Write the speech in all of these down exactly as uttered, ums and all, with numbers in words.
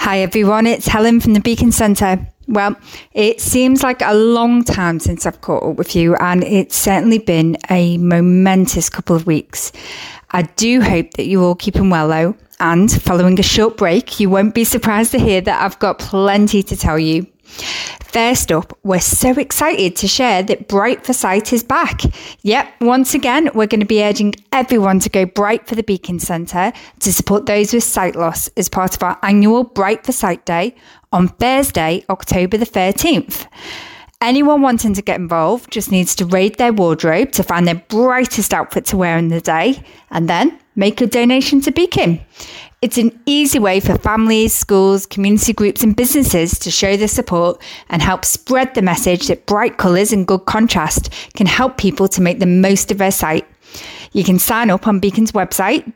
Hi everyone, it's Helen from the Beacon Centre. Well, it seems like a long time since I've caught up with you, and it's certainly been a momentous couple of weeks. I do hope that you're all keeping well though, and following a short break, you won't be surprised to hear that I've got plenty to tell you. First up, we're so excited to share that Bright for Sight is back. Yep, once again, we're going to be urging everyone to go Bright for the Beacon Centre to support those with sight loss as part of our annual Bright for Sight Day on Thursday, October the thirteenth. Anyone wanting to get involved just needs to raid their wardrobe to find their brightest outfit to wear in the day and then make a donation to Beacon. It's an easy way for families, schools, community groups and businesses to show their support and help spread the message that bright colours and good contrast can help people to make the most of their sight. You can sign up on Beacon's website,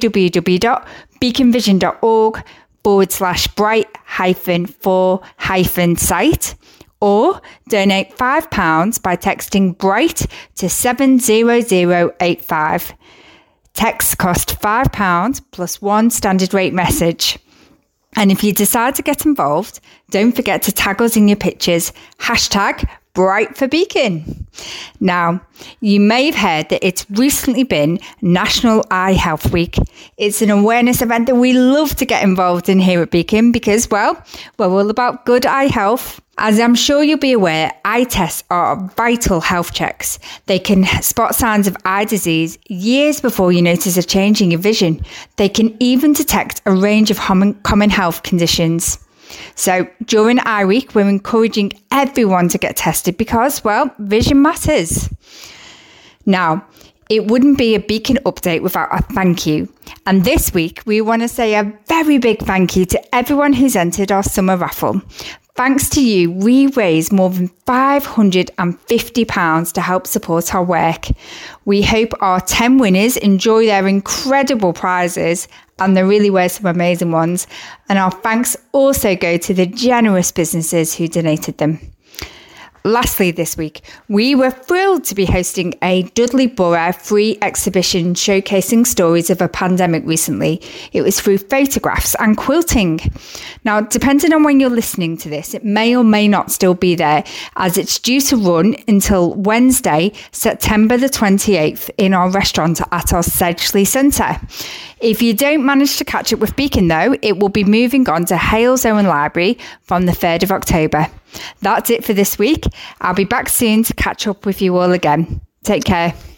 www.beaconvision.org forward slash bright hyphen for hyphen sight, or donate five pounds by texting BRIGHT to seven zero zero eight five. Texts cost five pounds plus one standard rate message. And if you decide to get involved, don't forget to tag us in your pictures. Hashtag Bright for Beacon. Now, you may have heard that it's recently been National Eye Health Week. It's an awareness event that we love to get involved in here at Beacon because, well, we're all about good eye health. As I'm sure you'll be aware, eye tests are vital health checks. They can spot signs of eye disease years before you notice a change in your vision. They can even detect a range of common health conditions. So during Eye Week, we're encouraging everyone to get tested because, well, vision matters. Now, it wouldn't be a Beacon update without a thank you. And this week, we want to say a very big thank you to everyone who's entered our summer raffle. Thanks to you, we raised more than five hundred fifty pounds to help support our work. We hope our ten winners enjoy their incredible prizes, and there really were some amazing ones. And our thanks also go to the generous businesses who donated them. Lastly this week, we were thrilled to be hosting a Dudley Borough free exhibition showcasing stories of a pandemic recently. It was through photographs and quilting. Now, depending on when you're listening to this, it may or may not still be there, as it's due to run until Wednesday, September the twenty-eighth in our restaurant at our Sedgley Centre. If you don't manage to catch up with Beacon though, it will be moving on to Hales Owen Library from the third of October. That's it for this week. I'll be back soon to catch up with you all again. Take care.